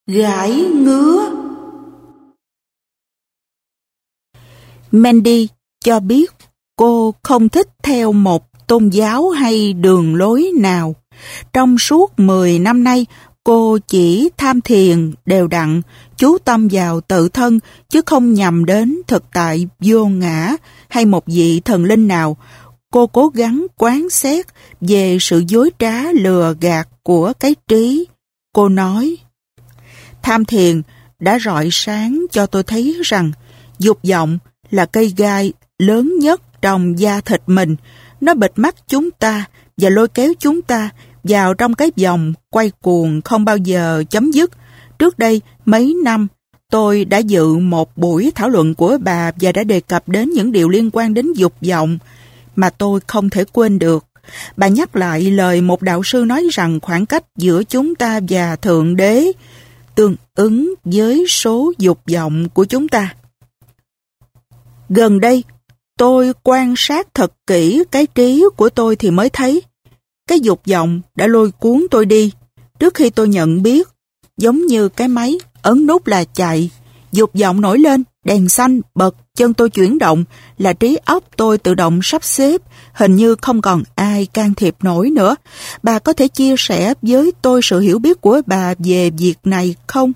Gãi ngứa. Mandy cho biết cô không thích theo một tôn giáo hay đường lối nào. Trong suốt 10 năm nay, cô chỉ tham thiền đều đặn, chú tâm vào tự thân, chứ không nhằm đến thực tại vô ngã hay một vị thần linh nào. Cô cố gắng quán xét về sự dối trá lừa gạt của cái trí. Cô nói, tham thiền đã rọi sáng cho tôi thấy rằng dục vọng là cây gai lớn nhất trong da thịt mình. Nó bịt mắt chúng ta và lôi kéo chúng ta vào trong cái vòng quay cuồng không bao giờ chấm dứt. Trước đây mấy năm, tôi đã dự một buổi thảo luận của bà và đã đề cập đến những điều liên quan đến dục vọng mà tôi không thể quên được. Bà nhắc lại lời một đạo sư nói rằng khoảng cách giữa chúng ta và Thượng Đế tương ứng với số dục vọng của chúng ta. Gần đây, tôi quan sát thật kỹ cái trí của tôi thì mới thấy cái dục vọng đã lôi cuốn tôi đi. Trước khi tôi nhận biết, giống như cái máy ấn nút là chạy, dục vọng nổi lên, đèn xanh bật, chân tôi chuyển động, là trí óc tôi tự động sắp xếp, hình như không còn ai can thiệp nổi nữa. Bà có thể chia sẻ với tôi sự hiểu biết của bà về việc này không?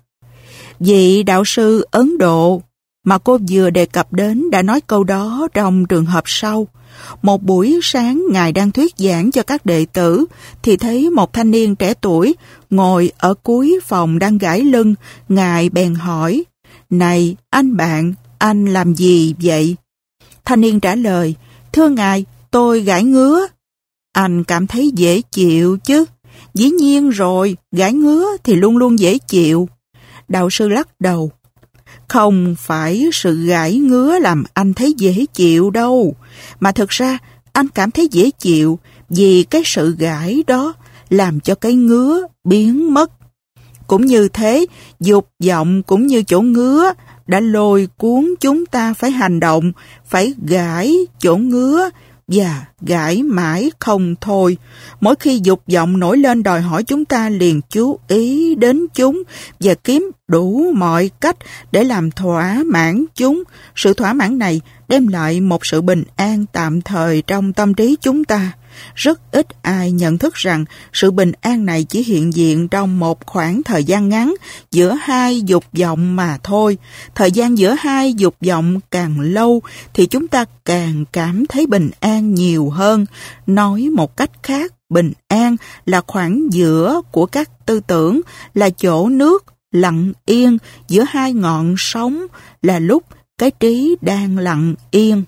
Vị đạo sư Ấn Độ mà cô vừa đề cập đến đã nói câu đó trong trường hợp sau. Một buổi sáng Ngài đang thuyết giảng cho các đệ tử thì thấy một thanh niên trẻ tuổi ngồi ở cuối phòng đang gãi lưng. Ngài bèn hỏi, này anh bạn, anh làm gì vậy? Thanh niên trả lời, thưa Ngài, tôi gãi ngứa. Anh cảm thấy dễ chịu chứ? Dĩ nhiên rồi, gãi ngứa thì luôn luôn dễ chịu. Đạo sư lắc đầu, không phải sự gãi ngứa làm anh thấy dễ chịu đâu, mà thực ra anh cảm thấy dễ chịu vì cái sự gãi đó làm cho cái ngứa biến mất. Cũng như thế, dục vọng cũng như chỗ ngứa đã lôi cuốn chúng ta phải hành động, phải gãi chỗ ngứa và gãi mãi không thôi. Mỗi khi dục vọng nổi lên đòi hỏi chúng ta liền chú ý đến chúng và kiếm đủ mọi cách để làm thỏa mãn chúng. Sự thỏa mãn này đem lại một sự bình an tạm thời trong tâm trí chúng ta. Rất ít ai nhận thức rằng sự bình an này chỉ hiện diện trong một khoảng thời gian ngắn giữa hai dục vọng mà thôi. Thời gian giữa hai dục vọng càng lâu thì chúng ta càng cảm thấy bình an nhiều hơn. Nói một cách khác, bình an là khoảng giữa của các tư tưởng, là chỗ nước lặng yên giữa hai ngọn sóng, là lúc cái trí đang lặng yên.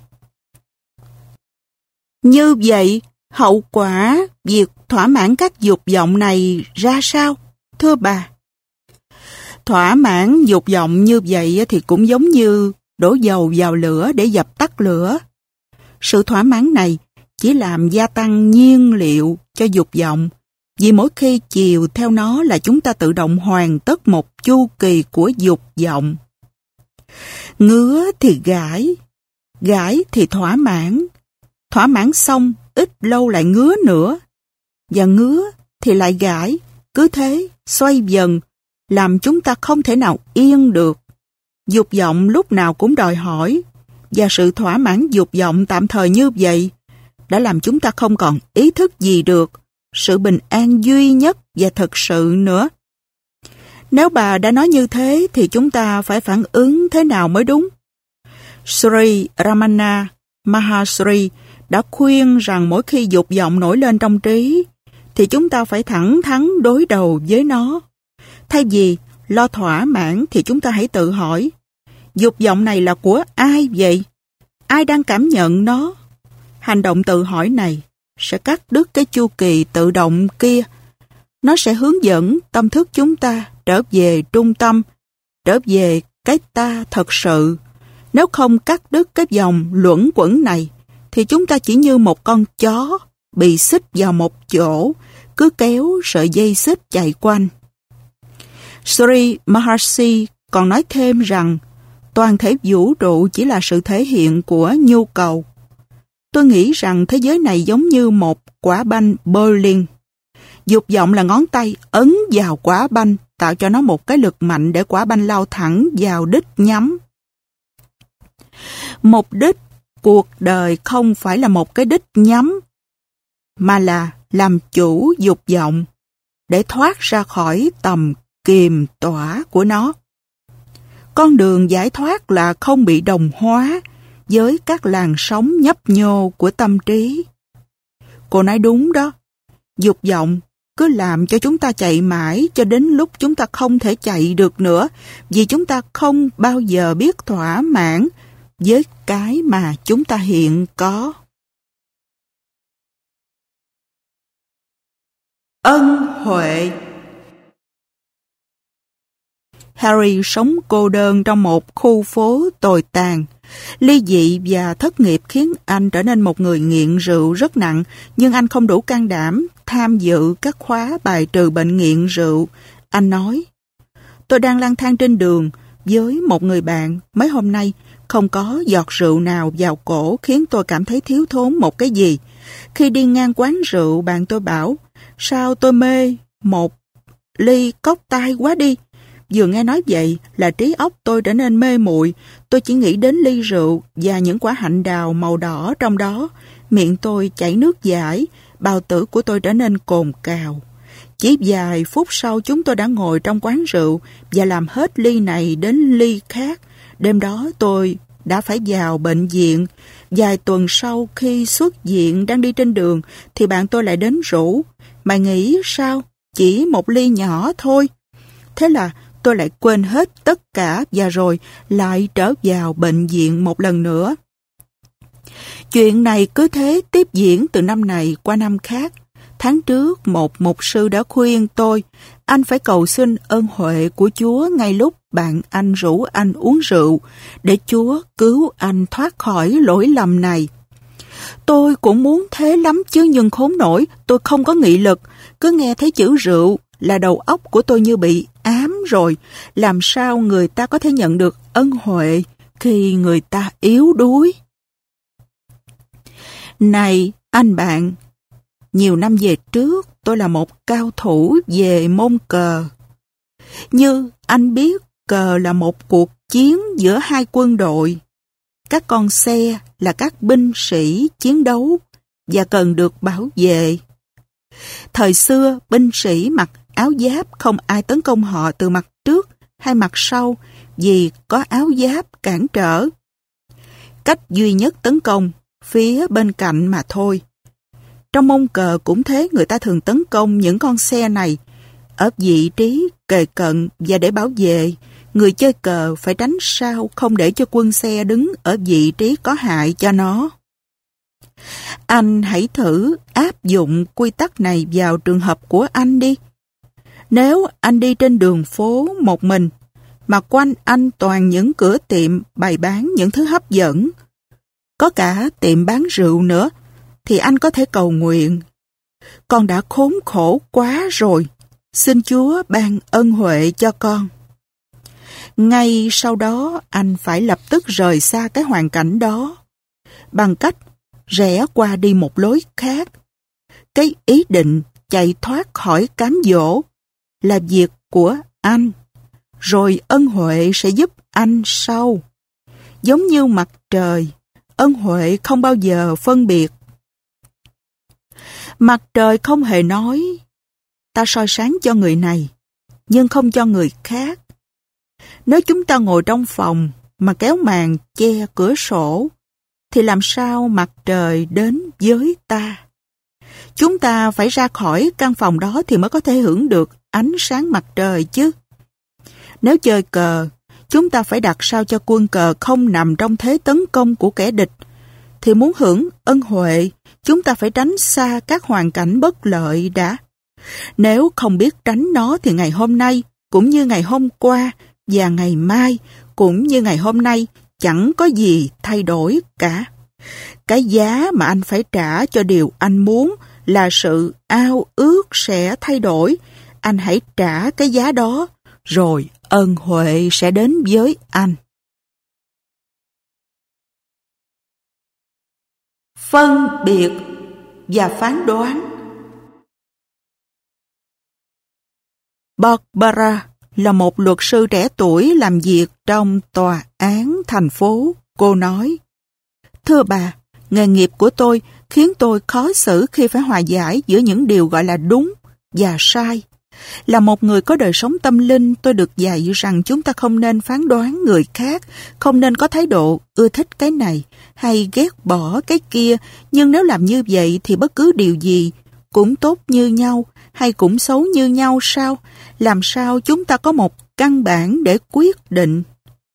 Như vậy, hậu quả việc thỏa mãn các dục vọng này ra sao, thưa bà? Thỏa mãn dục vọng như vậy thì cũng giống như đổ dầu vào lửa để dập tắt lửa. Sự thỏa mãn này chỉ làm gia tăng nhiên liệu cho dục vọng, vì mỗi khi chiều theo nó là chúng ta tự động hoàn tất một chu kỳ của dục vọng. Ngứa thì gãi thì thỏa mãn xong ít lâu lại ngứa nữa, và ngứa thì lại gãi, cứ thế xoay dần, làm chúng ta không thể nào yên được. Dục vọng lúc nào cũng đòi hỏi, và sự thỏa mãn dục vọng tạm thời như vậy đã làm chúng ta không còn ý thức gì được sự bình an duy nhất và thực sự nữa. Nếu bà đã nói như thế thì chúng ta phải phản ứng thế nào mới đúng? Sri Ramana Maharishi đã khuyên rằng mỗi khi dục vọng nổi lên trong trí thì chúng ta phải thẳng thắn đối đầu với nó. Thay vì lo thỏa mãn thì chúng ta hãy tự hỏi, dục vọng này là của ai vậy? Ai đang cảm nhận nó? Hành động tự hỏi này sẽ cắt đứt cái chu kỳ tự động kia. Nó sẽ hướng dẫn tâm thức chúng ta trở về trung tâm, trở về cái ta thật sự. Nếu không cắt đứt cái vòng luẩn quẩn này, thì chúng ta chỉ như một con chó bị xích vào một chỗ, cứ kéo sợi dây xích chạy quanh. Sri Maharishi còn nói thêm rằng toàn thể vũ trụ chỉ là sự thể hiện của nhu cầu. Tôi nghĩ rằng thế giới này giống như một quả banh bowling. Dục vọng là ngón tay ấn vào quả banh, tạo cho nó một cái lực mạnh để quả banh lao thẳng vào đích nhắm. Mục đích cuộc đời không phải là một cái đích nhắm, mà là làm chủ dục vọng để thoát ra khỏi tầm kiềm tỏa của nó. Con đường giải thoát là không bị đồng hóa với các làn sóng nhấp nhô của tâm trí. Cô nói đúng đó, dục vọng cứ làm cho chúng ta chạy mãi cho đến lúc chúng ta không thể chạy được nữa, vì chúng ta không bao giờ biết thỏa mãn với cái mà chúng ta hiện có. Ân huệ. Harry sống cô đơn trong một khu phố tồi tàn. Ly dị và thất nghiệp khiến anh trở nên một người nghiện rượu rất nặng, nhưng anh không đủ can đảm tham dự các khóa bài trừ bệnh nghiện rượu. Anh nói, tôi đang lang thang trên đường với một người bạn mấy hôm nay, không có giọt rượu nào vào cổ khiến tôi cảm thấy thiếu thốn một cái gì. Khi đi ngang quán rượu, bạn tôi bảo, sao tôi mê một ly cốc tai quá đi. Vừa nghe nói vậy là trí óc tôi trở nên mê muội. Tôi chỉ nghĩ đến ly rượu và những quả hạnh đào màu đỏ trong đó. Miệng tôi chảy nước dãi, bao tử của tôi trở nên cồn cào. Chỉ vài phút sau chúng tôi đã ngồi trong quán rượu và làm hết ly này đến ly khác. Đêm đó tôi đã phải vào bệnh viện. Vài tuần sau khi xuất viện đang đi trên đường thì bạn tôi lại đến rủ. Mày nghĩ sao? Chỉ một ly nhỏ thôi. Thế là tôi lại quên hết tất cả và rồi lại trở vào bệnh viện một lần nữa. Chuyện này cứ thế tiếp diễn từ năm này qua năm khác. Tháng trước, một mục sư đã khuyên tôi, anh phải cầu xin ơn huệ của Chúa ngay lúc bạn anh rủ anh uống rượu, để Chúa cứu anh thoát khỏi lỗi lầm này. Tôi cũng muốn thế lắm chứ, nhưng khốn nổi, tôi không có nghị lực. Cứ nghe thấy chữ rượu là đầu óc của tôi như bị ám rồi. Làm sao người ta có thể nhận được ân huệ khi người ta yếu đuối? Này anh bạn, nhiều năm về trước tôi là một cao thủ về môn cờ. Như anh biết, cờ là một cuộc chiến giữa hai quân đội. Các con xe là các binh sĩ chiến đấu và cần được bảo vệ. Thời xưa, binh sĩ mặc áo giáp, không ai tấn công họ từ mặt trước hay mặt sau vì có áo giáp cản trở. Cách duy nhất tấn công phía bên cạnh mà thôi. Trong môn cờ cũng thế, người ta thường tấn công những con xe này ở vị trí kề cận, và để bảo vệ, người chơi cờ phải tránh sao không để cho quân xe đứng ở vị trí có hại cho nó. Anh hãy thử áp dụng quy tắc này vào trường hợp của anh đi. Nếu anh đi trên đường phố một mình, mà quanh anh toàn những cửa tiệm bày bán những thứ hấp dẫn, có cả tiệm bán rượu nữa, thì anh có thể cầu nguyện, con đã khốn khổ quá rồi, xin Chúa ban ân huệ cho con. Ngay sau đó, anh phải lập tức rời xa cái hoàn cảnh đó, bằng cách rẽ qua đi một lối khác. Cái ý định chạy thoát khỏi cám dỗ là việc của anh, rồi ân huệ sẽ giúp anh sau. Giống như mặt trời, ân huệ không bao giờ phân biệt. Mặt trời không hề nói, ta soi sáng cho người này, nhưng không cho người khác. Nếu chúng ta ngồi trong phòng mà kéo màn che cửa sổ, thì làm sao mặt trời đến với ta? Chúng ta phải ra khỏi căn phòng đó thì mới có thể hưởng được ánh sáng mặt trời chứ. Nếu chơi cờ, chúng ta phải đặt sao cho quân cờ không nằm trong thế tấn công của kẻ địch. Thì muốn hưởng ân huệ, chúng ta phải tránh xa các hoàn cảnh bất lợi đã. Nếu không biết tránh nó thì ngày hôm nay, cũng như ngày hôm qua, và ngày mai, cũng như ngày hôm nay, chẳng có gì thay đổi cả. Cái giá mà anh phải trả cho điều anh muốn là sự ao ước sẽ thay đổi. Anh hãy trả cái giá đó, rồi ân huệ sẽ đến với anh. Phân biệt và phán đoán. Barbara là một luật sư trẻ tuổi làm việc trong tòa án thành phố. Cô nói, thưa bà, nghề nghiệp của tôi khiến tôi khó xử khi phải hòa giải giữa những điều gọi là đúng và sai. Là một người có đời sống tâm linh, tôi được dạy rằng chúng ta không nên phán đoán người khác, không nên có thái độ ưa thích cái này hay ghét bỏ cái kia, nhưng nếu làm như vậy thì bất cứ điều gì cũng tốt như nhau hay cũng xấu như nhau sao? Làm sao chúng ta có một căn bản để quyết định?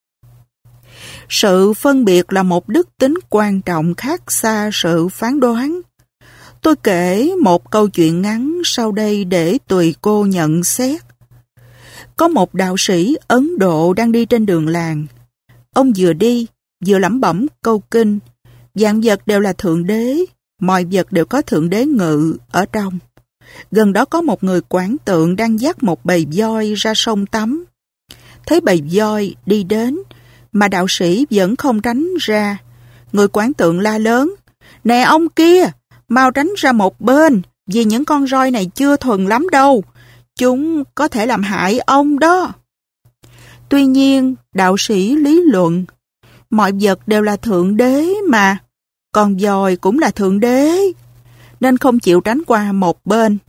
Sự phân biệt là một đức tính quan trọng khác xa sự phán đoán. Tôi kể một câu chuyện ngắn sau đây để tùy cô nhận xét. Có một đạo sĩ Ấn Độ đang đi trên đường làng. Ông vừa đi, vừa lẩm bẩm câu kinh. Vạn vật đều là Thượng Đế, mọi vật đều có Thượng Đế ngự ở trong. Gần đó có một người quản tượng đang dắt một bầy voi ra sông tắm. Thấy bầy voi đi đến, mà đạo sĩ vẫn không tránh ra. Người quản tượng la lớn, nè ông kia, mau tránh ra một bên, vì những con roi này chưa thuần lắm đâu. Chúng có thể làm hại ông đó. Tuy nhiên, đạo sĩ lý luận, mọi vật đều là Thượng Đế mà, con voi cũng là Thượng Đế, nên không chịu tránh qua một bên.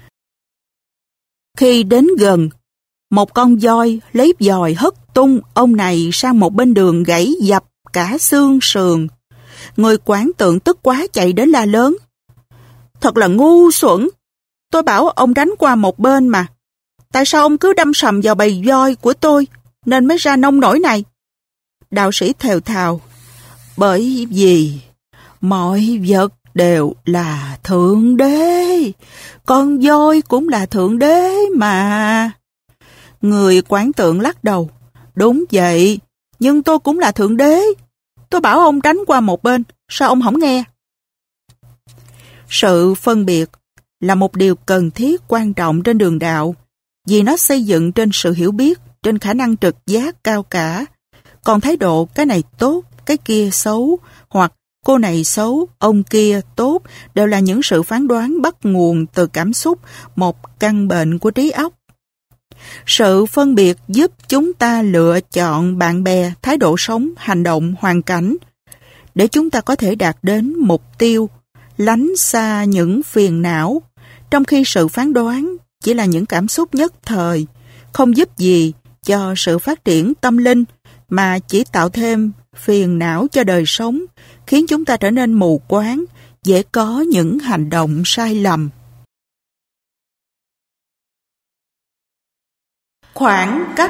Khi đến gần, một con voi lấy vòi hất tung ông này sang một bên đường gãy dập cả xương sườn. Người quản tượng tức quá chạy đến la lớn, thật là ngu xuẩn, tôi bảo ông tránh qua một bên mà. Tại sao ông cứ đâm sầm vào bầy voi của tôi, nên mới ra nông nổi này? Đạo sĩ thều thào, bởi vì mọi vật đều là Thượng Đế, con voi cũng là Thượng Đế mà. Người quản tượng lắc đầu, đúng vậy, nhưng tôi cũng là Thượng Đế. Tôi bảo ông tránh qua một bên, sao ông không nghe? Sự phân biệt là một điều cần thiết quan trọng trên đường đạo, vì nó xây dựng trên sự hiểu biết, trên khả năng trực giác cao cả. Còn thái độ cái này tốt, cái kia xấu, hoặc cô này xấu, ông kia tốt, đều là những sự phán đoán bắt nguồn từ cảm xúc, một căn bệnh của trí óc. Sự phân biệt giúp chúng ta lựa chọn bạn bè, thái độ sống, hành động, hoàn cảnh, để chúng ta có thể đạt đến mục tiêu, lánh xa những phiền não, trong khi sự phán đoán chỉ là những cảm xúc nhất thời, không giúp gì cho sự phát triển tâm linh, mà chỉ tạo thêm phiền não cho đời sống, khiến chúng ta trở nên mù quáng, dễ có những hành động sai lầm. Khoảng cách.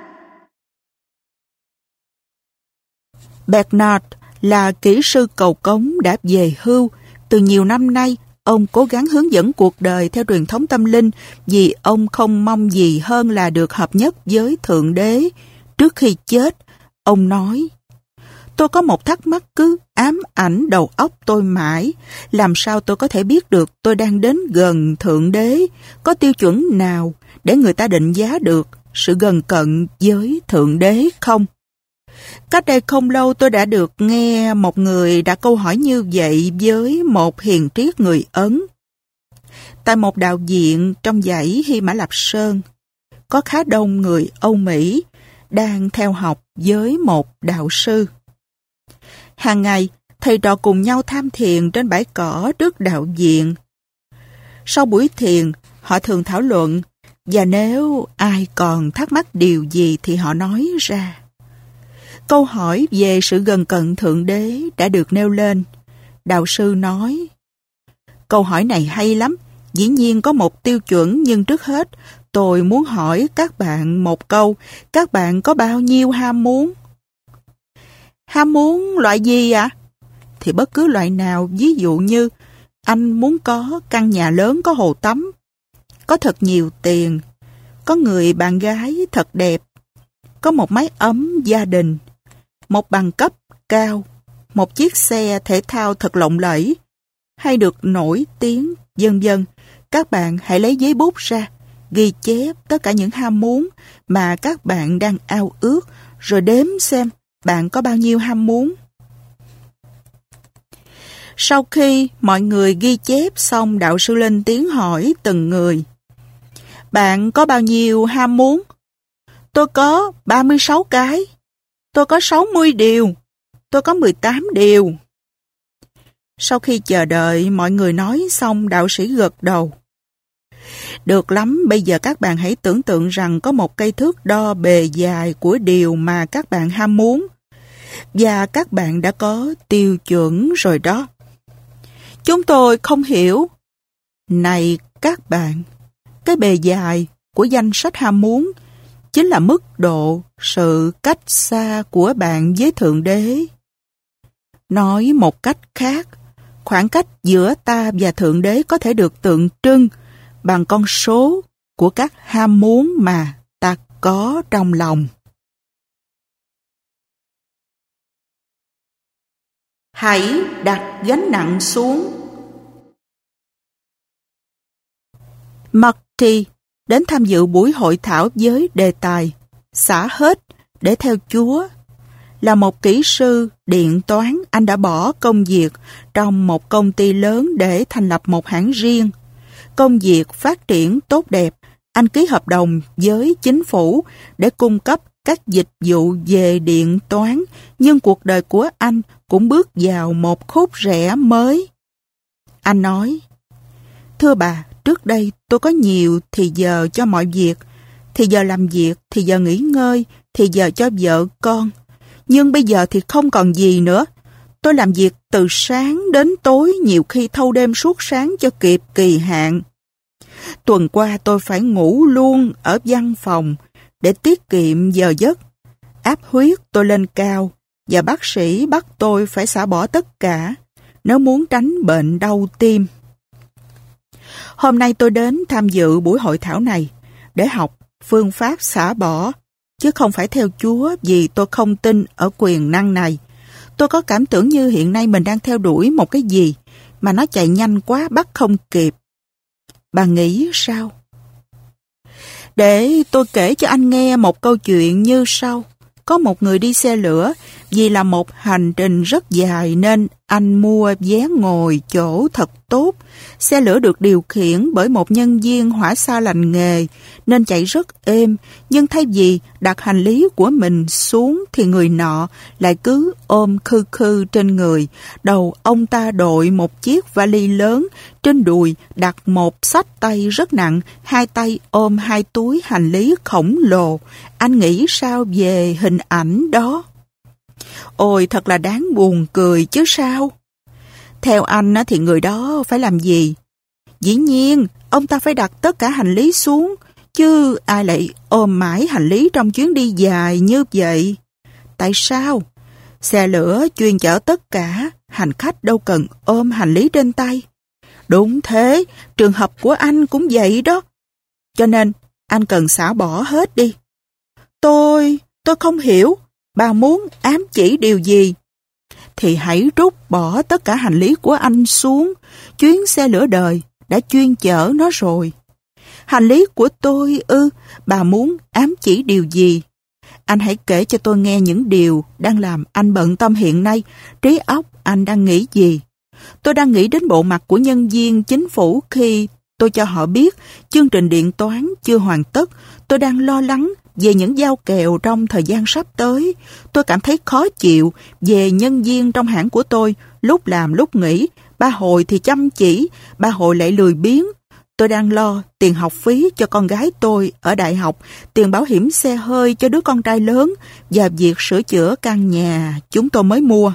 Bernard là kỹ sư cầu cống đã về hưu. Từ nhiều năm nay, ông cố gắng hướng dẫn cuộc đời theo truyền thống tâm linh vì ông không mong gì hơn là được hợp nhất với Thượng Đế. Trước khi chết, ông nói, tôi có một thắc mắc cứ ám ảnh đầu óc tôi mãi. Làm sao tôi có thể biết được tôi đang đến gần Thượng Đế? Có tiêu chuẩn nào để người ta định giá được sự gần cận với Thượng Đế không? Cách đây không lâu tôi đã được nghe một người đặt câu hỏi như vậy với một hiền triết người Ấn. Tại một đạo viện trong dãy Hy Mã Lạp Sơn, có khá đông người Âu Mỹ đang theo học với một đạo sư. Hàng ngày, thầy trò cùng nhau tham thiền trên bãi cỏ trước đạo viện. Sau buổi thiền, họ thường thảo luận, và nếu ai còn thắc mắc điều gì thì họ nói ra. Câu hỏi về sự gần cận Thượng Đế đã được nêu lên. Đạo sư nói, câu hỏi này hay lắm, dĩ nhiên có một tiêu chuẩn, nhưng trước hết tôi muốn hỏi các bạn một câu, các bạn có bao nhiêu ham muốn? Ham muốn loại gì ạ? Thì bất cứ loại nào, ví dụ như anh muốn có căn nhà lớn có hồ tắm, có thật nhiều tiền, có người bạn gái thật đẹp, có một mái ấm gia đình, một bằng cấp cao, một chiếc xe thể thao thật lộng lẫy, hay được nổi tiếng, vân vân. Các bạn hãy lấy giấy bút ra, ghi chép tất cả những ham muốn mà các bạn đang ao ước, rồi đếm xem bạn có bao nhiêu ham muốn. Sau khi mọi người ghi chép xong, đạo sư lên tiếng hỏi từng người, Bạn có bao nhiêu ham muốn? Tôi có 36 cái. Tôi có 60 điều. Tôi có 18 điều. Sau khi chờ đợi mọi người nói xong, đạo sĩ gật đầu. Được lắm, bây giờ các bạn hãy tưởng tượng rằng có một cây thước đo bề dài của điều mà các bạn ham muốn. Và các bạn đã có tiêu chuẩn rồi đó. Chúng tôi không hiểu. Này các bạn, cái bề dài của danh sách ham muốn chính là mức độ sự cách xa của bạn với Thượng Đế. Nói một cách khác, khoảng cách giữa ta và Thượng Đế có thể được tượng trưng bằng con số của các ham muốn mà ta có trong lòng. Hãy đặt gánh nặng xuống. Marty đến tham dự buổi hội thảo với đề tài xả hết để theo Chúa. Là một kỹ sư điện toán, anh đã bỏ công việc trong một công ty lớn để thành lập một hãng riêng. Công việc phát triển tốt đẹp, anh ký hợp đồng với chính phủ để cung cấp các dịch vụ về điện toán, nhưng cuộc đời của anh cũng bước vào một khúc rẽ mới. Anh nói, thưa bà, trước đây tôi có nhiều thì giờ cho mọi việc, thì giờ làm việc, thì giờ nghỉ ngơi, thì giờ cho vợ con. Nhưng bây giờ thì không còn gì nữa. Tôi làm việc từ sáng đến tối, nhiều khi thâu đêm suốt sáng cho kịp kỳ hạn. Tuần qua tôi phải ngủ luôn ở văn phòng để tiết kiệm giờ giấc. Áp huyết tôi lên cao và bác sĩ bắt tôi phải xả bỏ tất cả nếu muốn tránh bệnh đau tim. Hôm nay tôi đến tham dự buổi hội thảo này để học phương pháp xả bỏ, chứ không phải theo Chúa, vì tôi không tin ở quyền năng này. Tôi có cảm tưởng như hiện nay mình đang theo đuổi một cái gì mà nó chạy nhanh quá bắt không kịp. Bà nghĩ sao? Để tôi kể cho anh nghe một câu chuyện như sau. Có một người đi xe lửa, vì là một hành trình rất dài nên anh mua vé ngồi chỗ thật tốt. Xe lửa được điều khiển bởi một nhân viên hỏa xa lành nghề nên chạy rất êm, nhưng thay vì đặt hành lý của mình xuống thì người nọ lại cứ ôm khư khư trên người. Đầu ông ta đội một chiếc vali lớn, trên đùi đặt một xách tay rất nặng, hai tay ôm hai túi hành lý khổng lồ. Anh nghĩ sao về hình ảnh đó? Ôi, thật là đáng buồn cười chứ sao? Theo anh thì người đó phải làm gì? Dĩ nhiên, ông ta phải đặt tất cả hành lý xuống, chứ ai lại ôm mãi hành lý trong chuyến đi dài như vậy? Tại sao? Xe lửa chuyên chở tất cả, hành khách đâu cần ôm hành lý trên tay. Đúng thế, trường hợp của anh cũng vậy đó. Cho nên, anh cần xả bỏ hết đi. Tôi không hiểu, bà muốn ám chỉ điều gì? Thì hãy rút bỏ tất cả hành lý của anh xuống. Chuyến xe lửa đời đã chuyên chở nó rồi. Hành lý của tôi bà muốn ám chỉ điều gì? Anh hãy kể cho tôi nghe những điều đang làm anh bận tâm hiện nay. Trí óc anh đang nghĩ gì? Tôi đang nghĩ đến bộ mặt của nhân viên chính phủ khi tôi cho họ biết chương trình điện toán chưa hoàn tất. Tôi đang lo lắng về những giao kèo trong thời gian sắp tới. Tôi cảm thấy khó chịu về nhân viên trong hãng của tôi, lúc làm lúc nghỉ, ba hồi thì chăm chỉ, ba hồi lại lười biếng. Tôi đang lo tiền học phí cho con gái tôi ở đại học, tiền bảo hiểm xe hơi cho đứa con trai lớn và việc sửa chữa căn nhà chúng tôi mới mua.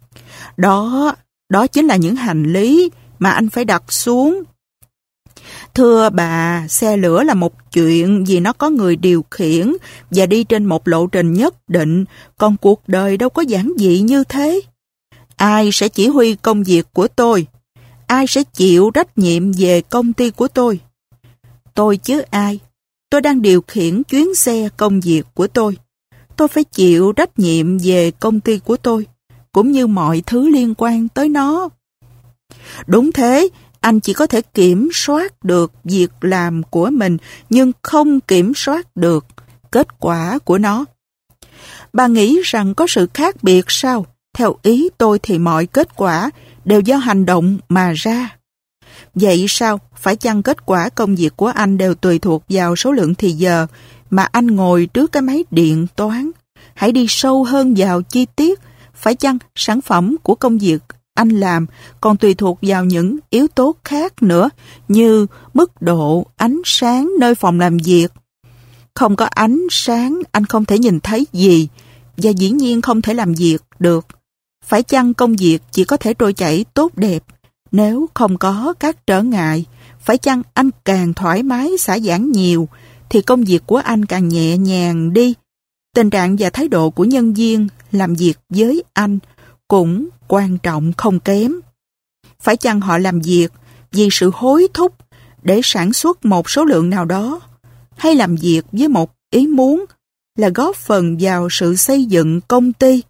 Đó chính là những hành lý mà anh phải đặt xuống. Thưa bà, xe lửa là một chuyện vì nó có người điều khiển và đi trên một lộ trình nhất định, còn cuộc đời đâu có giản dị như thế. Ai sẽ chỉ huy công việc của tôi? Ai sẽ chịu trách nhiệm về công ty của tôi? Tôi chứ ai? Tôi đang điều khiển chuyến xe công việc của tôi. Tôi phải chịu trách nhiệm về công ty của tôi, cũng như mọi thứ liên quan tới nó. Đúng thế, anh chỉ có thể kiểm soát được việc làm của mình, nhưng không kiểm soát được kết quả của nó. Bà nghĩ rằng có sự khác biệt sao? Theo ý tôi thì mọi kết quả đều do hành động mà ra. Vậy sao? Phải chăng kết quả công việc của anh đều tùy thuộc vào số lượng thì giờ mà anh ngồi trước cái máy điện toán? Hãy đi sâu hơn vào chi tiết. Phải chăng sản phẩm của công việc anh làm còn tùy thuộc vào những yếu tố khác nữa, như mức độ ánh sáng nơi phòng làm việc? Không có ánh sáng, anh không thể nhìn thấy gì, và dĩ nhiên không thể làm việc được. Phải chăng công việc chỉ có thể trôi chảy tốt đẹp nếu không có các trở ngại? Phải chăng anh càng thoải mái xả giãn nhiều thì công việc của anh càng nhẹ nhàng đi? Tình trạng và thái độ của nhân viên làm việc với anh cũng quan trọng không kém. Phải chăng họ làm việc vì sự hối thúc để sản xuất một số lượng nào đó, hay làm việc với một ý muốn là góp phần vào sự xây dựng công ty?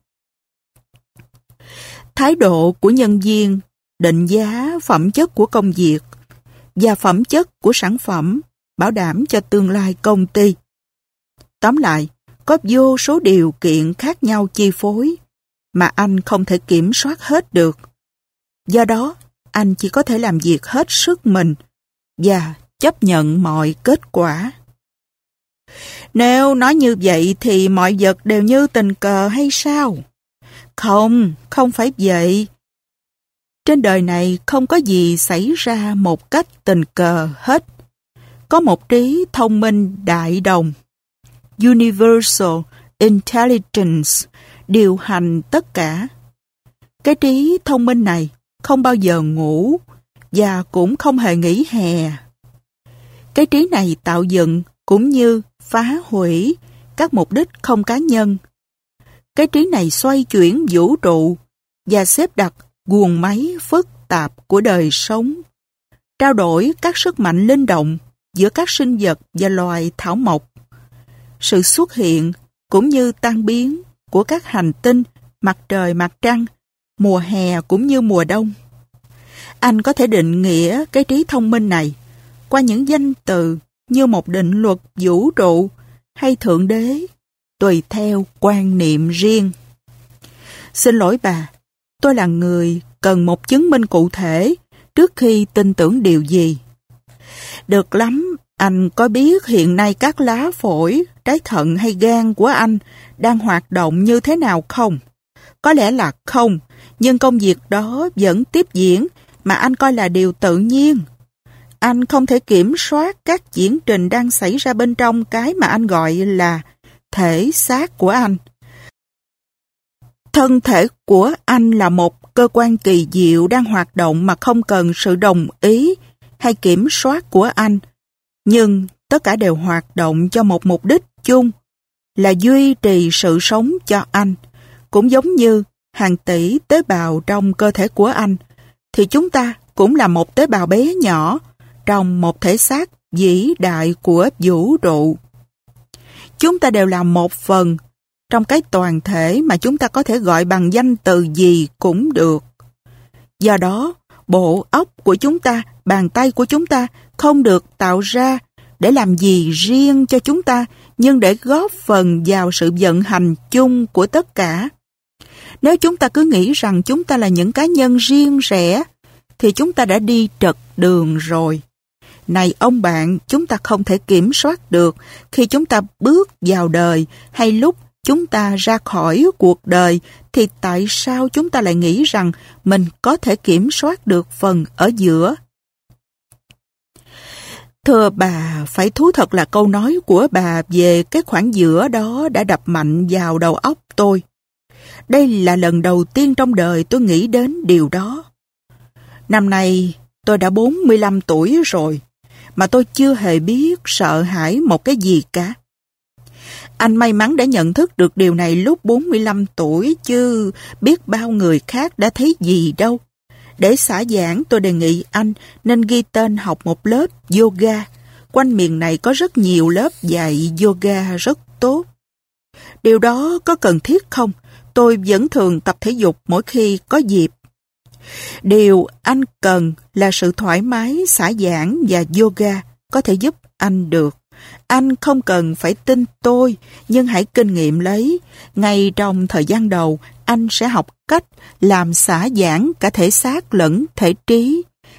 Thái độ của nhân viên định giá phẩm chất của công việc và phẩm chất của sản phẩm bảo đảm cho tương lai công ty. Tóm lại, có vô số điều kiện khác nhau chi phối mà anh không thể kiểm soát hết được. Do đó, anh chỉ có thể làm việc hết sức mình và chấp nhận mọi kết quả. Nếu nói như vậy thì mọi vật đều như tình cờ hay sao? Không, không phải vậy. Trên đời này không có gì xảy ra một cách tình cờ hết. Có một trí thông minh đại đồng, Universal Intelligence, điều hành tất cả. Cái trí thông minh này không bao giờ ngủ và cũng không hề nghỉ hè. Cái trí này tạo dựng cũng như phá hủy các mục đích không cá nhân. Cái trí này xoay chuyển vũ trụ và xếp đặt guồng máy phức tạp của đời sống, trao đổi các sức mạnh linh động giữa các sinh vật và loài thảo mộc. Sự xuất hiện cũng như tan biến của các hành tinh, mặt trời, mặt trăng, mùa hè cũng như mùa đông. Anh có thể định nghĩa cái trí thông minh này qua những danh từ như một định luật vũ trụ hay Thượng Đế, tùy theo quan niệm riêng. Xin lỗi bà, tôi là người cần một chứng minh cụ thể trước khi tin tưởng điều gì. Được lắm, anh có biết hiện nay các lá phổi, trái thận hay gan của anh đang hoạt động như thế nào không? Có lẽ là không, nhưng công việc đó vẫn tiếp diễn mà anh coi là điều tự nhiên. Anh không thể kiểm soát các diễn trình đang xảy ra bên trong cái mà anh gọi là thể xác của anh. Thân thể của anh là một cơ quan kỳ diệu đang hoạt động mà không cần sự đồng ý hay kiểm soát của anh. Nhưng tất cả đều hoạt động cho một mục đích chung là duy trì sự sống cho anh. Cũng giống như hàng tỷ tế bào trong cơ thể của anh, thì chúng ta cũng là một tế bào bé nhỏ trong một thể xác vĩ đại của vũ trụ. Chúng ta đều là một phần trong cái toàn thể mà chúng ta có thể gọi bằng danh từ gì cũng được. Do đó, bộ óc của chúng ta, bàn tay của chúng ta không được tạo ra để làm gì riêng cho chúng ta, nhưng để góp phần vào sự vận hành chung của tất cả. Nếu chúng ta cứ nghĩ rằng chúng ta là những cá nhân riêng rẽ, thì chúng ta đã đi trật đường rồi. Này ông bạn, chúng ta không thể kiểm soát được khi chúng ta bước vào đời hay lúc chúng ta ra khỏi cuộc đời, thì tại sao chúng ta lại nghĩ rằng mình có thể kiểm soát được phần ở giữa? Thưa bà, phải thú thật là câu nói của bà về cái khoảng giữa đó đã đập mạnh vào đầu óc tôi. Đây là lần đầu tiên trong đời tôi nghĩ đến điều đó. Năm nay tôi đã 45 tuổi rồi, mà tôi chưa hề biết sợ hãi một cái gì cả. Anh may mắn đã nhận thức được điều này lúc 45 tuổi, chứ biết bao người khác đã thấy gì đâu. Để xả giãn, tôi đề nghị anh nên ghi tên học một lớp yoga. Quanh miền này có rất nhiều lớp dạy yoga rất tốt. Điều đó có cần thiết không? Tôi vẫn thường tập thể dục mỗi khi có dịp. Điều anh cần là sự thoải mái, xả giãn, và yoga có thể giúp anh được. Anh không cần phải tin tôi, nhưng hãy kinh nghiệm lấy. Ngay trong thời gian đầu, anh sẽ học cách làm xả giãn cả thể xác lẫn thể trí.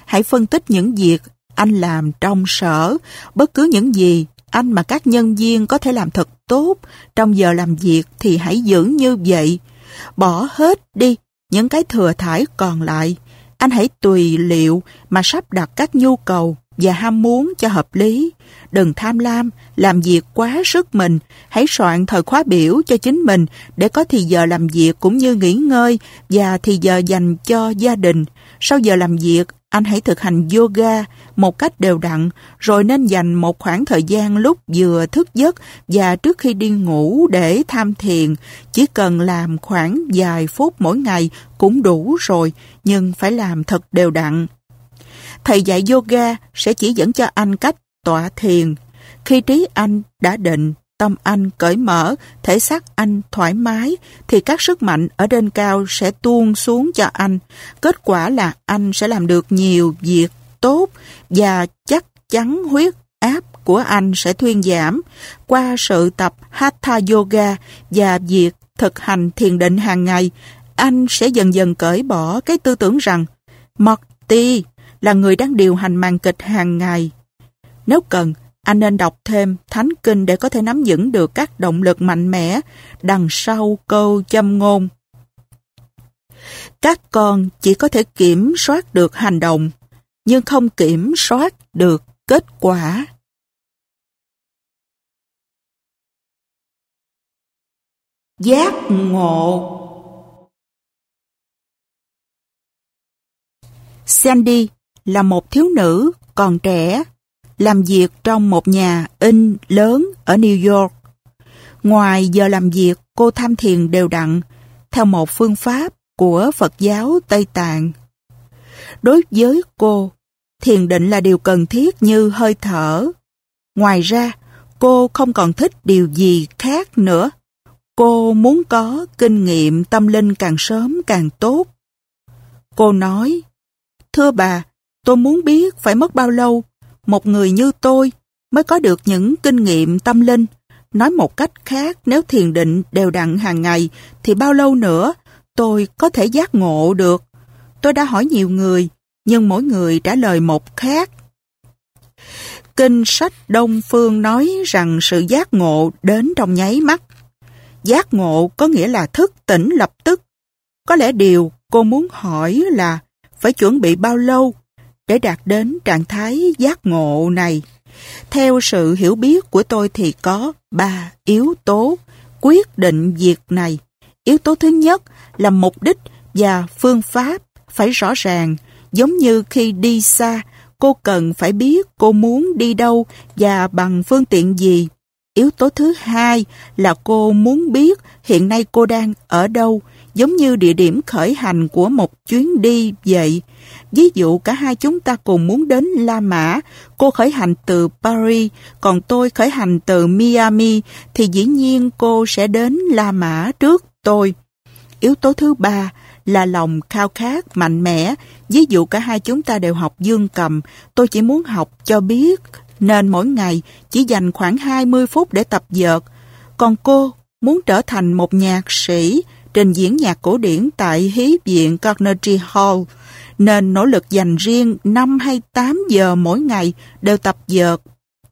hãy phân tích những việc anh làm trong sở, bất cứ những gì anh mà các nhân viên có thể làm thật tốt trong giờ làm việc thì hãy giữ như vậy. Bỏ hết đi những cái thừa thãi còn lại. Anh hãy tùy liệu mà sắp đặt các nhu cầu và ham muốn cho hợp lý. Đừng tham lam, làm việc quá sức mình. Hãy soạn thời khóa biểu cho chính mình để có thì giờ làm việc cũng như nghỉ ngơi và thì giờ dành cho gia đình. Sau giờ làm việc, anh hãy thực hành yoga một cách đều đặn, rồi nên dành một khoảng thời gian lúc vừa thức giấc và trước khi đi ngủ để tham thiền. Chỉ cần làm khoảng vài phút mỗi ngày cũng đủ rồi, nhưng phải làm thật đều đặn. Thầy dạy yoga sẽ chỉ dẫn cho anh cách tọa thiền. Khi trí anh đã định, tâm anh cởi mở, thể xác anh thoải mái, thì các sức mạnh ở trên cao sẽ tuôn xuống cho anh. Kết quả là anh sẽ làm được nhiều việc tốt và chắc chắn huyết áp của anh sẽ thuyên giảm. Qua sự tập Hatha Yoga và việc thực hành thiền định hàng ngày, anh sẽ dần dần cởi bỏ cái tư tưởng rằng Mukti là người đang điều hành màn kịch hàng ngày. Nếu cần, anh nên đọc thêm Thánh Kinh để có thể nắm vững được các động lực mạnh mẽ đằng sau câu châm ngôn. Các con chỉ có thể kiểm soát được hành động, nhưng không kiểm soát được kết quả. Giác ngộ. Sandy là một thiếu nữ còn trẻ, làm việc trong một nhà in lớn ở New York. Ngoài giờ làm việc, cô tham thiền đều đặn, theo một phương pháp của Phật giáo Tây Tạng. Đối với cô, thiền định là điều cần thiết như hơi thở. Ngoài ra, cô không còn thích điều gì khác nữa. Cô muốn có kinh nghiệm tâm linh càng sớm càng tốt. Cô nói, thưa bà, tôi muốn biết phải mất bao lâu một người như tôi mới có được những kinh nghiệm tâm linh. Nói một cách khác, nếu thiền định đều đặn hàng ngày thì bao lâu nữa tôi có thể giác ngộ được? Tôi đã hỏi nhiều người, nhưng mỗi người trả lời một khác. Kinh sách Đông Phương nói rằng sự giác ngộ đến trong nháy mắt. Giác ngộ có nghĩa là thức tỉnh lập tức. Có lẽ điều cô muốn hỏi là phải chuẩn bị bao lâu để đạt đến trạng thái giác ngộ này. Theo sự hiểu biết của tôi thì có 3 yếu tố quyết định việc này. Yếu tố thứ nhất là mục đích và phương pháp phải rõ ràng. Giống như khi đi xa, cô cần phải biết cô muốn đi đâu và bằng phương tiện gì. Yếu tố thứ hai là cô muốn biết hiện nay cô đang ở đâu, giống như địa điểm khởi hành của một chuyến đi vậy. Ví dụ cả hai chúng ta cùng muốn đến La Mã, cô khởi hành từ Paris, còn tôi khởi hành từ Miami, thì dĩ nhiên cô sẽ đến La Mã trước tôi. Yếu tố thứ ba là lòng khao khát mạnh mẽ. Ví dụ cả hai chúng ta đều học dương cầm, tôi chỉ muốn học cho biết, nên mỗi ngày chỉ dành khoảng 20 phút để tập vợt. Còn cô muốn trở thành một nhạc sĩ, trình diễn nhạc cổ điển tại Hí viện Carnegie Hall, nên nỗ lực dành riêng 5 hay 8 giờ mỗi ngày đều tập vợt.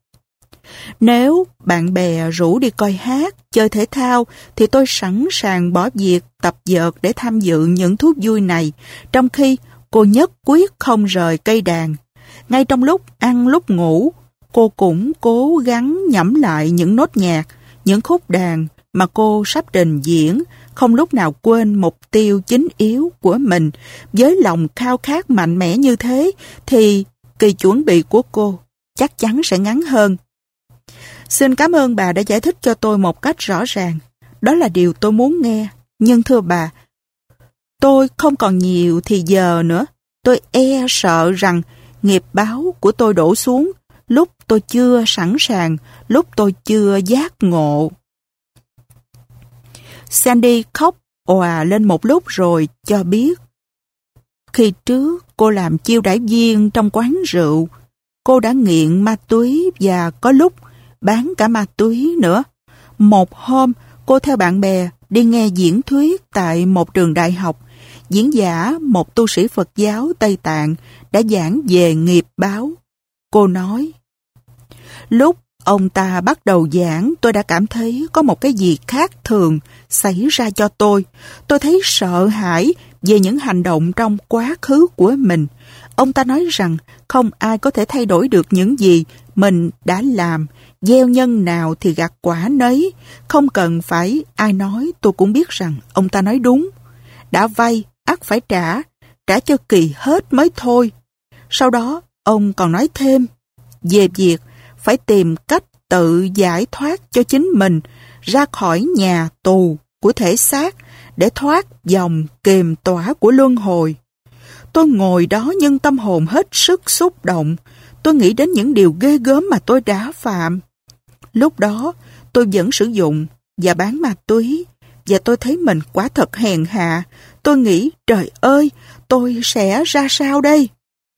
Nếu bạn bè rủ đi coi hát, chơi thể thao, thì tôi sẵn sàng bỏ việc tập vợt để tham dự những thú vui này, trong khi cô nhất quyết không rời cây đàn. Ngay trong lúc ăn lúc ngủ, cô cũng cố gắng nhẩm lại những nốt nhạc, những khúc đàn mà cô sắp trình diễn, không lúc nào quên mục tiêu chính yếu của mình. Với lòng khao khát mạnh mẽ như thế, thì kỳ chuẩn bị của cô chắc chắn sẽ ngắn hơn. Xin cảm ơn bà đã giải thích cho tôi một cách rõ ràng. Đó là điều tôi muốn nghe. Nhưng thưa bà, tôi không còn nhiều thì giờ nữa. Tôi e sợ rằng nghiệp báo của tôi đổ xuống lúc tôi chưa sẵn sàng, lúc tôi chưa giác ngộ. Sandy khóc òa lên một lúc rồi cho biết. Khi trước cô làm chiêu đãi viên trong quán rượu, cô đã nghiện ma túy và có lúc bán cả ma túy nữa. Một hôm, cô theo bạn bè đi nghe diễn thuyết tại một trường đại học. Diễn giả, một tu sĩ Phật giáo Tây Tạng, đã giảng về nghiệp báo. Cô nói, lúc ông ta bắt đầu giảng, tôi đã cảm thấy có một cái gì khác thường xảy ra cho tôi. Tôi thấy sợ hãi về những hành động trong quá khứ của mình. Ông ta nói rằng không ai có thể thay đổi được những gì mình đã làm. Gieo nhân nào thì gặt quả nấy. Không cần phải ai nói, tôi cũng biết rằng ông ta nói đúng. Đã vay, ắt phải trả cho kỳ hết mới thôi. Sau đó, ông còn nói thêm về việc phải tìm cách tự giải thoát cho chính mình ra khỏi nhà tù của thể xác để thoát dòng kềm tỏa của luân hồi. Tôi ngồi đó nhưng tâm hồn hết sức xúc động. Tôi nghĩ đến những điều ghê gớm mà tôi đã phạm. Lúc đó, tôi vẫn sử dụng và bán ma túy, và tôi thấy mình quả thật hèn hạ. Tôi nghĩ, trời ơi, tôi sẽ ra sao đây?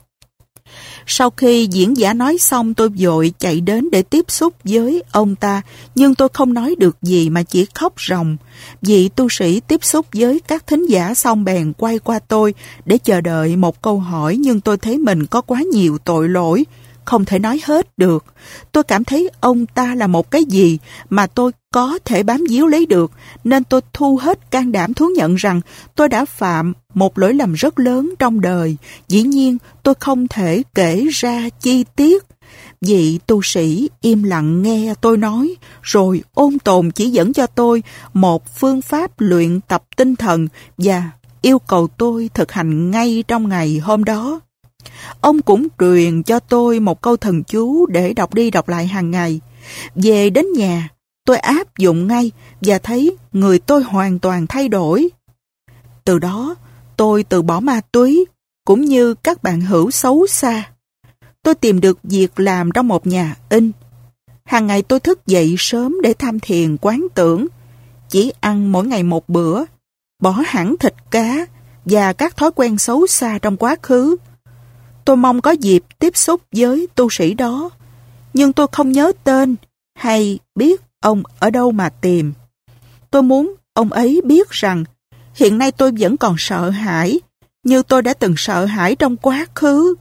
Sau khi diễn giả nói xong, tôi vội chạy đến để tiếp xúc với ông ta, nhưng tôi không nói được gì mà chỉ khóc ròng. Vị tu sĩ tiếp xúc với các thính giả xong bèn quay qua tôi để chờ đợi một câu hỏi, nhưng tôi thấy mình có quá nhiều tội lỗi, không thể nói hết được. Tôi cảm thấy ông ta là một cái gì mà tôi có thể bám víu lấy được, nên tôi thu hết can đảm thú nhận rằng tôi đã phạm một lỗi lầm rất lớn trong đời. Dĩ nhiên, tôi không thể kể ra chi tiết. Vị tu sĩ im lặng nghe tôi nói, rồi ôn tồn chỉ dẫn cho tôi một phương pháp luyện tập tinh thần và yêu cầu tôi thực hành ngay trong ngày hôm đó. Ông cũng truyền cho tôi một câu thần chú để đọc đi đọc lại hàng ngày. Về đến nhà, tôi áp dụng ngay và thấy người tôi hoàn toàn thay đổi. Từ đó, tôi từ bỏ ma túy, cũng như các bạn hữu xấu xa. Tôi tìm được việc làm trong một nhà in. Hàng ngày tôi thức dậy sớm để tham thiền quán tưởng, chỉ ăn mỗi ngày một bữa, bỏ hẳn thịt cá và các thói quen xấu xa trong quá khứ. Tôi mong có dịp tiếp xúc với tu sĩ đó, nhưng tôi không nhớ tên hay biết ông ở đâu mà tìm. Tôi muốn ông ấy biết rằng hiện nay tôi vẫn còn sợ hãi như tôi đã từng sợ hãi trong quá khứ.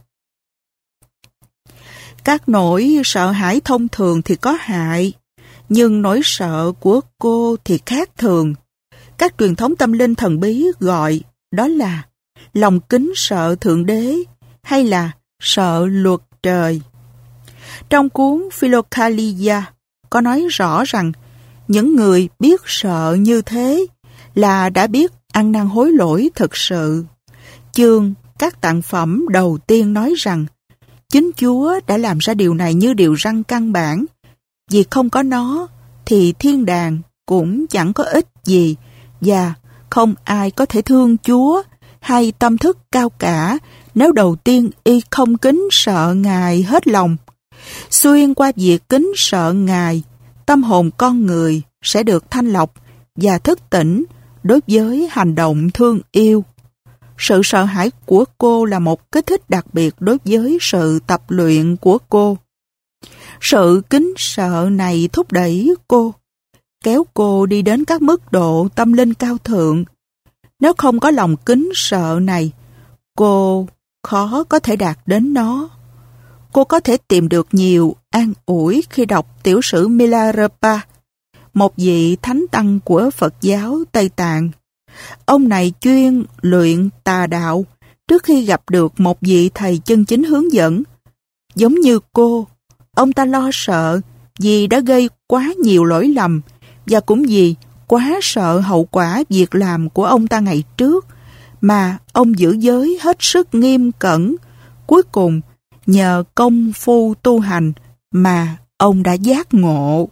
Các nỗi sợ hãi thông thường thì có hại, nhưng nỗi sợ của cô thì khác thường. Các truyền thống tâm linh thần bí gọi đó là lòng kính sợ Thượng Đế hay là sợ luật trời. Trong cuốn Philokalia có nói rõ rằng những người biết sợ như thế là đã biết ăn năn hối lỗi thực sự. Chương các tặng phẩm đầu tiên nói rằng chính Chúa đã làm ra điều này như điều răn căn bản. Vì không có nó thì thiên đàng cũng chẳng có ích gì, và không ai có thể thương Chúa hay tâm thức cao cả nếu đầu tiên y không kính sợ Ngài hết lòng. Xuyên qua việc kính sợ Ngài, tâm hồn con người sẽ được thanh lọc và thức tỉnh đối với hành động thương yêu. Sự sợ hãi của cô là một kích thích đặc biệt đối với sự tập luyện của cô. Sự kính sợ này thúc đẩy cô, kéo cô đi đến các mức độ tâm linh cao thượng. Nếu không có lòng kính sợ này, cô khó có thể đạt đến nó. Cô có thể tìm được nhiều an ủi khi đọc tiểu sử Milarepa, một vị thánh tăng của Phật giáo Tây Tạng. Ông này chuyên luyện tà đạo trước khi gặp được một vị thầy chân chính hướng dẫn. Giống như cô, ông ta lo sợ vì đã gây quá nhiều lỗi lầm và cũng vì quá sợ hậu quả việc làm của ông ta ngày trước mà ông giữ giới hết sức nghiêm cẩn. Cuối cùng, nhờ công phu tu hành mà ông đã giác ngộ.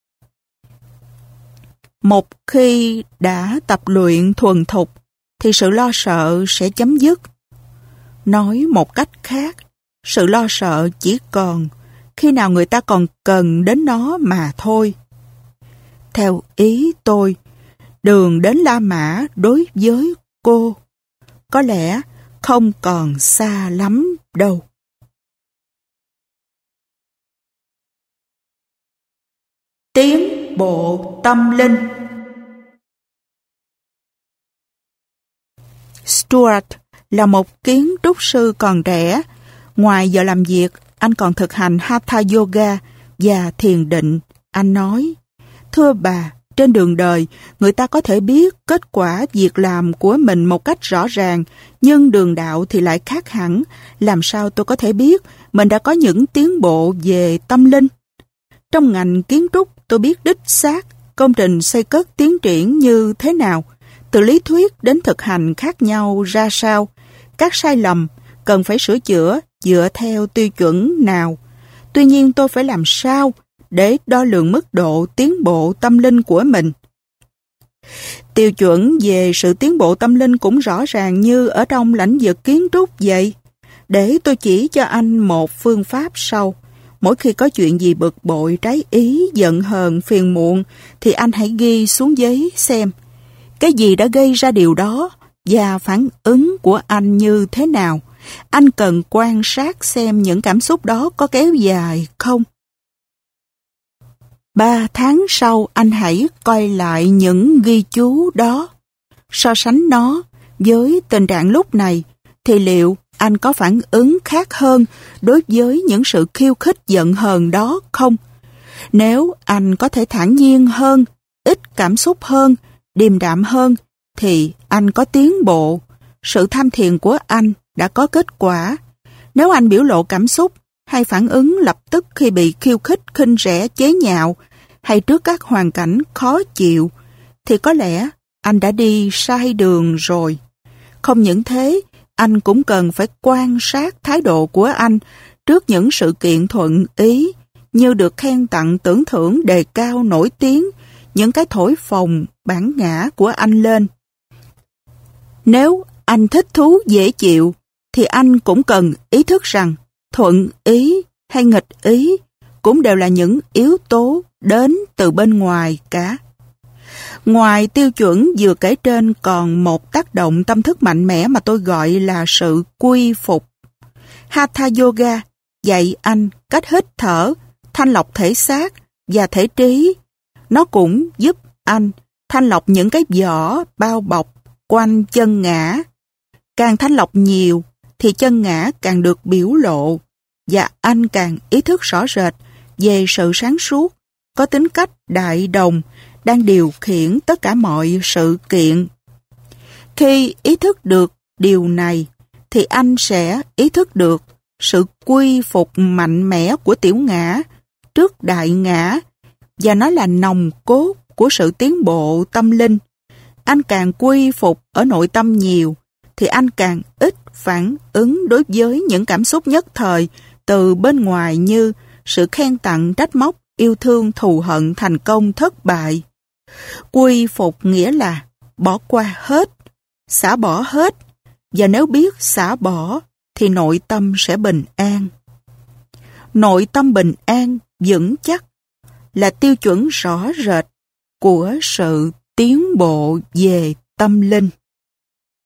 Một khi đã tập luyện thuần thục thì sự lo sợ sẽ chấm dứt. Nói một cách khác, sự lo sợ chỉ còn khi nào người ta còn cần đến nó mà thôi. Theo ý tôi, đường đến La Mã đối với cô có lẽ không còn xa lắm đâu. Tiến bộ tâm linh. Stuart Là một kiến trúc sư còn trẻ, ngoài giờ làm việc, anh còn thực hành Hatha Yoga và thiền định. Anh nói, thưa bà, trên đường đời, người ta có thể biết kết quả việc làm của mình một cách rõ ràng, nhưng đường đạo thì lại khác hẳn. Làm sao tôi có thể biết mình đã có những tiến bộ về tâm linh? Trong ngành kiến trúc, tôi biết đích xác công trình xây cất tiến triển như thế nào, từ lý thuyết đến thực hành khác nhau ra sao, các sai lầm cần phải sửa chữa dựa theo tiêu chuẩn nào. Tuy nhiên tôi phải làm sao để đo lường mức độ tiến bộ tâm linh của mình. Tiêu chuẩn về sự tiến bộ tâm linh cũng rõ ràng như ở trong lĩnh vực kiến trúc vậy. Để tôi chỉ cho anh một phương pháp sau. Mỗi khi có chuyện gì bực bội, trái ý, giận hờn, phiền muộn, thì anh hãy ghi xuống giấy xem cái gì đã gây ra điều đó và phản ứng của anh như thế nào. Anh cần quan sát xem những cảm xúc đó có kéo dài không. 3 tháng sau, anh hãy coi lại những ghi chú đó. So sánh nó với tình trạng lúc này, thì liệu anh có phản ứng khác hơn đối với những sự khiêu khích giận hờn đó không? Nếu anh có thể thản nhiên hơn, ít cảm xúc hơn, điềm đạm hơn, thì anh có tiến bộ. Sự tham thiền của anh đã có kết quả. Nếu anh biểu lộ cảm xúc hay phản ứng lập tức khi bị khiêu khích, khinh rẻ, chế nhạo hay trước các hoàn cảnh khó chịu, thì có lẽ anh đã đi sai đường rồi. Không những thế, anh cũng cần phải quan sát thái độ của anh trước những sự kiện thuận ý, như được khen tặng, tưởng thưởng, đề cao, nổi tiếng, những cái thổi phồng bản ngã của anh lên. Nếu anh thích thú dễ chịu, thì anh cũng cần ý thức rằng thuận ý hay nghịch ý cũng đều là những yếu tố đến từ bên ngoài cả. Ngoài tiêu chuẩn vừa kể trên, còn một tác động tâm thức mạnh mẽ mà tôi gọi là sự quy phục. Hatha Yoga dạy anh cách hít thở, thanh lọc thể xác và thể trí. Nó cũng giúp anh thanh lọc những cái vỏ bao bọc quanh chân ngã. Càng thanh lọc nhiều thì chân ngã càng được biểu lộ, và anh càng ý thức rõ rệt về sự sáng suốt, có tính cách đại đồng, đang điều khiển tất cả mọi sự kiện. Khi ý thức được điều này, thì anh sẽ ý thức được sự quy phục mạnh mẽ của tiểu ngã trước đại ngã, và nó là nòng cốt của sự tiến bộ tâm linh. Anh càng quy phục ở nội tâm nhiều, thì anh càng ít phản ứng đối với những cảm xúc nhất thời từ bên ngoài như sự khen tặng, trách móc, yêu thương, thù hận, thành công, thất bại. Quy phục nghĩa là bỏ qua hết, xả bỏ hết, và nếu biết xả bỏ thì nội tâm sẽ bình an. Nội tâm bình an, vững chắc là tiêu chuẩn rõ rệt của sự tiến bộ về tâm linh.